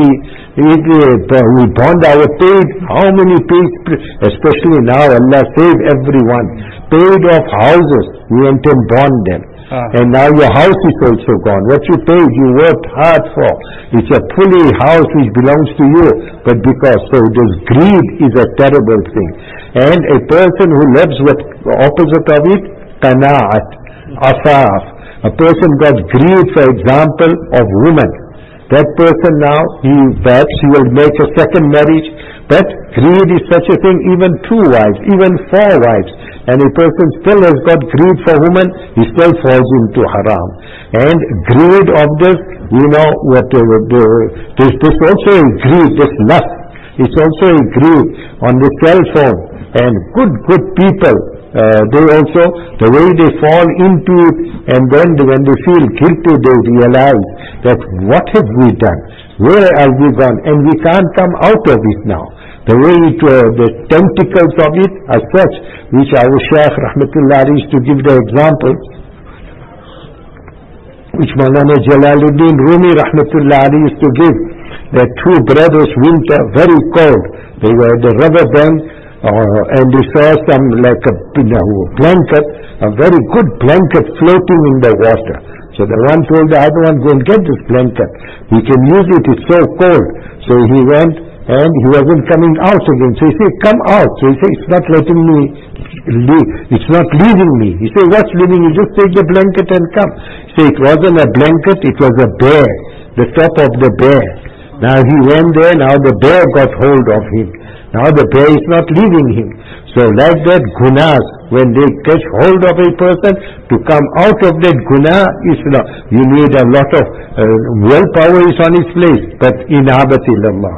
we bond our paid, how many paid, especially now, Allah save everyone, paid off houses, we went and bond them. And now your house is also gone. What you paid, you worked hard for. It's a fully house which belongs to you. But because, so this greed is a terrible thing. And a person who lives with the opposite of it, qana'at, afaf. A person got greed, for example, of women. That person now, perhaps he will make a second marriage. But greed is such a thing, even 2 wives, even 4 wives. And a person still has got greed for women, he still falls into haram. And greed of this, there's also a greed, this lust. It's also a greed on the cell phone. And good people, they also, the way they fall into it, and then when they feel guilty, they realize that what have we done? Where have we gone? And we can't come out of it now. The way the tentacles of it are such, which our Shaykh Rahmatullah used to give the example, which Maulana Jalaluddin Rumi Rahmatullah used to give, that 2 brothers, winter, very cold, they were at the river bank, and they saw some like a blanket, a very good blanket floating in the water. So the one told the other one, go and get this blanket. We can use it, it's so cold. So he went, and he wasn't coming out again. So he said, come out. So he said, it's not letting me leave. It's not leaving me. He said, what's leaving you? Just take the blanket and come. He said, it wasn't a blanket, it was a bear, the top of the bear. Now he went there, now the bear got hold of him. Now the bear is not leaving him. So like that, gunas, when they catch hold of a person, to come out of that guna is not. You need a lot of willpower is on its place, but inabat ilallah.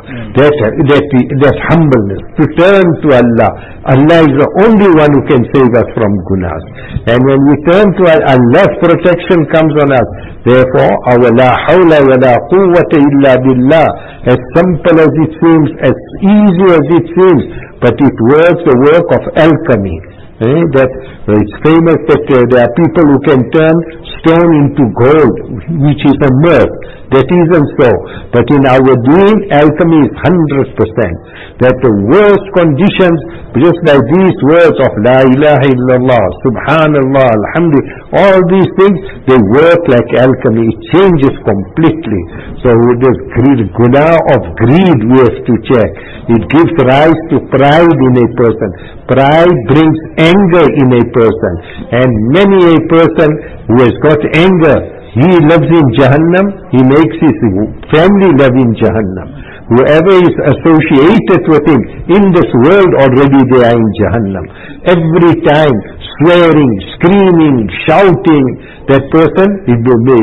That humbleness, to turn to Allah. Allah is the only one who can save us from gunas. And when we turn to Allah's protection comes on us. Therefore, our la hawla wa la quwwata illa billah, as simple as it seems, as easy as it seems, but it works the work of alchemy. That it's famous that there are people who can turn stone into gold, which is a myth. That isn't so. But in our deen, alchemy is 100%. That the worst conditions, just like these words of La ilaha illallah, Subhanallah, Alhamdulillah, all these things, they work like alchemy. It changes completely. So this guna of greed we have to check. It gives rise to pride in a person. Pride brings anger in a person. And many a person who has got anger, he lives in Jahannam, he makes his family live in Jahannam. Whoever is associated with him in this world, already they are in Jahannam. Every time swearing, screaming, shouting, that person, it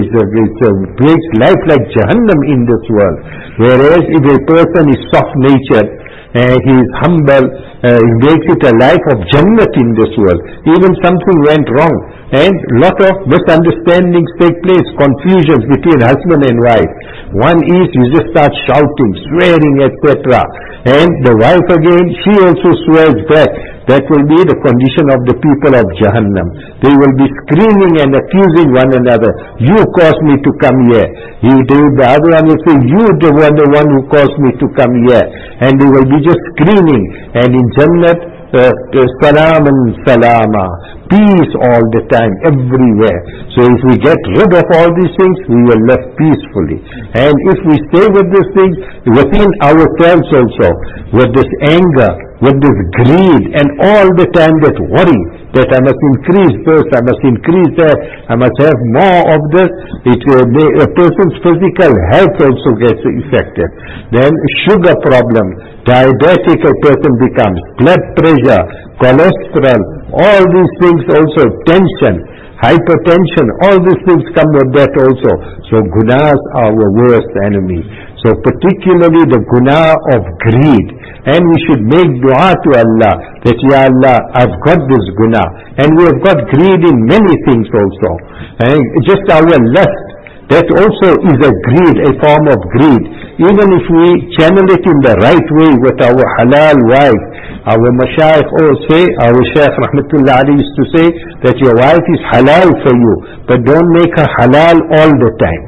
makes life like Jahannam in this world. Whereas if a person is soft-natured, he is humble, he makes it a life of Jannat in this world. Even something went wrong, and lot of misunderstandings take place, confusions between husband and wife. One is you just start shouting, swearing, etc. And the wife again, she also swears back. That will be the condition of the people of Jahannam. They will be screaming and accusing one another. You caused me to come here. The other one will say, you were the one who caused me to come here. And they will be just screaming. And in Jannat, salam and salama, peace all the time, everywhere. So if we get rid of all these things, we will live peacefully. And if we stay with these things within ourselves also, with this anger, with this greed, and all the time that worry, that I must increase this, I must increase that, I must have more of this, a person's physical health also gets affected. Then sugar problem, diabetic a person becomes, blood pressure, cholesterol, all these things also, tension, hypertension, all these things come with that also. So gunas are our worst enemy. So particularly the guna of greed. And we should make dua to Allah that, Ya Allah, I've got this guna. And we have got greed in many things also. And just our lust, that also is a greed, a form of greed. Even if we channel it in the right way with our halal wife, our mashayikh say, our Shaykh Rahmatullah Ali used to say that your wife is halal for you, but don't make her halal all the time.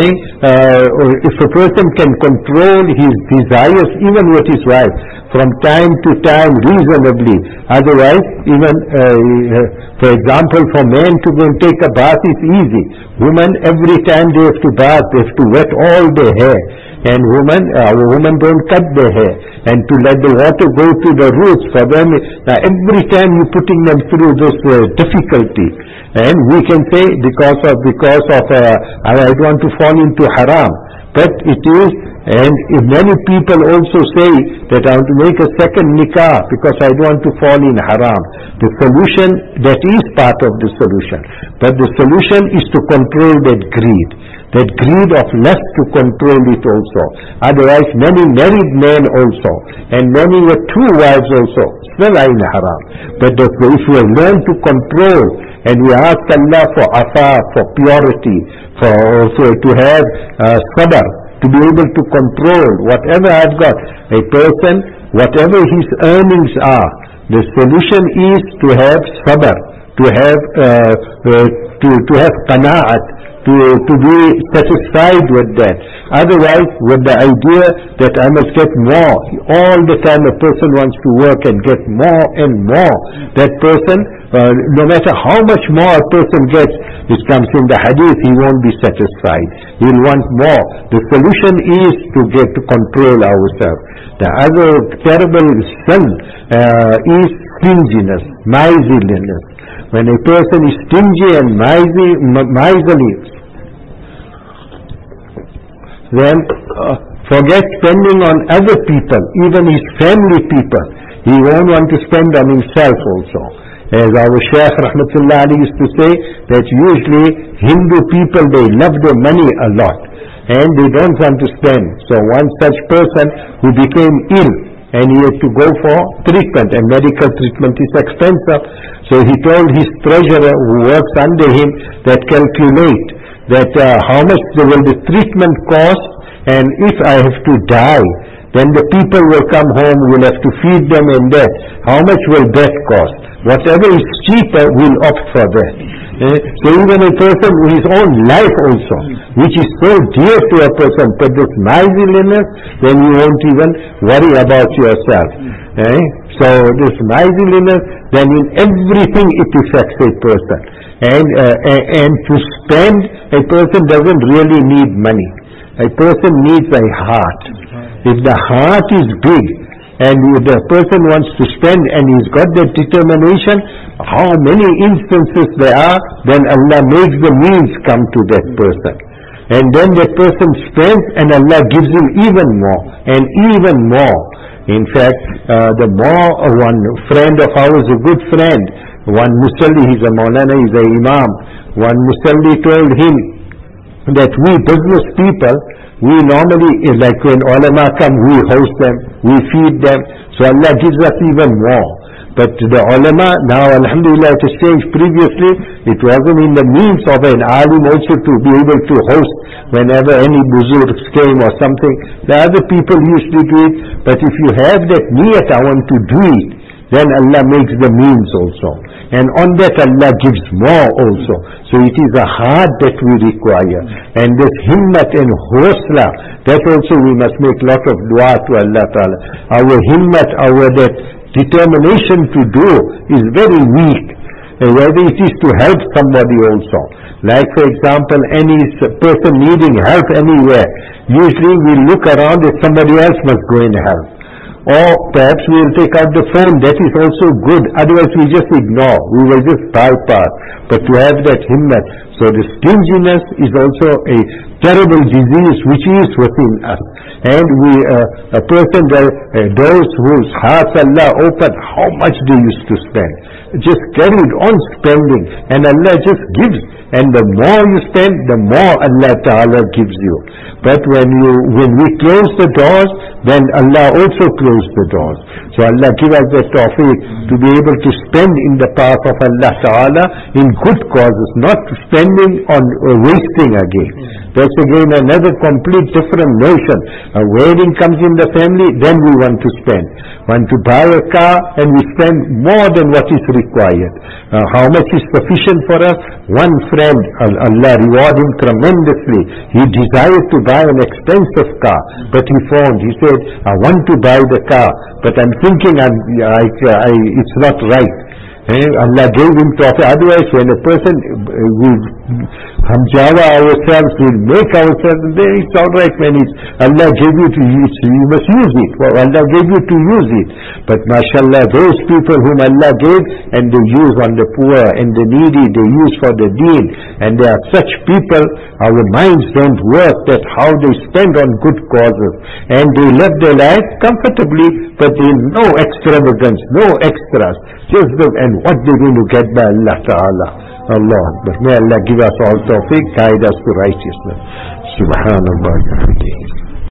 If a person can control his desires even with his wife from time to time reasonably, otherwise even for example, for men to go and take a bath is easy. Women, every time they have to bath, they have to wet all their hair. And our women don't cut their hair. And to let the water go to the roots, for them, every time you're putting them through this difficulty. And we can say because of I don't want to fall into haram. But it is, and many people also say that I want to make a second nikah because I don't want to fall in haram. The solution, that is part of the solution. But the solution is to control that greed. That greed of lust, to control it also. Otherwise, many married men also, and many with two wives also, still are in haram. But if we learn to control, and we ask Allah for afaf, for purity, to have sabr, to be able to control whatever I've got. A person, whatever his earnings are, the solution is to have sabr, to have qana'at, to be satisfied with that. Otherwise, with the idea that I must get more, all the time a person wants to work and get more and more. That person, no matter how much more a person gets, it comes in the hadith, he won't be satisfied. He'll want more. The solution is to get to control ourselves. The other terrible sin is stinginess, miserliness. When a person is stingy and miserly, then forget spending on other people, even his family people. He won't want to spend on himself also. As our Shaykh Rahmatullah Ali used to say, that usually Hindu people, they love their money a lot and they don't want to spend. So one such person who became ill and he had to go for treatment, and medical treatment is expensive. So he told his treasurer who works under him that calculate that how much will the treatment cost, and if I have to die, then the people will come home, we'll have to feed them and that. How much will that cost? Whatever is cheaper, we'll opt for that. So even a person with his own life also, which is so dear to a person, but this miserliness, then you won't even worry about yourself. So this miserliness, then in everything it affects a person. And to spend, a person doesn't really need money. A person needs a heart. If the heart is big and the person wants to spend and he's got that determination, how many instances there are, then Allah makes the means come to that person. And then that person spends and Allah gives him even more and even more. In fact, the more one friend of ours, a good friend, one Musalli, he's a Maulana, he's a Imam, one Musalli told him that we business people, we normally, like when ulama come, we host them, we feed them, so Allah gives us even more. But the ulama, now alhamdulillah it has changed. Previously, it wasn't in the means of an alim also to be able to host whenever any buzurgs came or something. The other people used to do it, but if you have that niyat, I want to do it, then Allah makes the means also. And on that Allah gives more also. So it is a heart that we require. And this himmat and hosla, that also we must make lot of dua to Allah Ta'ala. Our himmat, our that determination to do is very weak. And whether it is to help somebody also. Like for example, any person needing help anywhere, usually we look around that somebody else must go and help. Or perhaps we will take out the phone, that is also good, otherwise we just ignore, we will just bypass. But to have that himmat, so the stinginess is also a terrible disease which is within us. And we, a person, those whose hearts Allah opened, how much they used to spend. Just carried on spending, and Allah just gives. And the more you spend, the more Allah Ta'ala gives you. But when we close the doors, then Allah also closed the doors. So Allah give us the tawfiq to be able to spend in the path of Allah Ta'ala in good causes, not spending on wasting again. That's again another complete different notion. A wedding comes in the family, then we want to spend. Want to buy a car and we spend more than what is required. How much is sufficient for us? One friend, Allah reward him tremendously. He desired to buy an expensive car, but he said, I want to buy the car, but I'm thinking it's not right. Allah gave him tawfiq. Otherwise, when a person, we hamjava ourselves, we make ourselves, then it's alright when Allah gave you to use, you must use it. Well, Allah gave you to use it. But mashallah, those people whom Allah gave, and they use on the poor and the needy, they use for the deen. And there are such people, our minds don't work that how they spend on good causes. And they live their life comfortably, but no extravagance, no extras. Just and what they're going to get by Allah Ta'ala. Allah. But may Allah give us all tawfiq, guide us to righteousness. Subhanallah.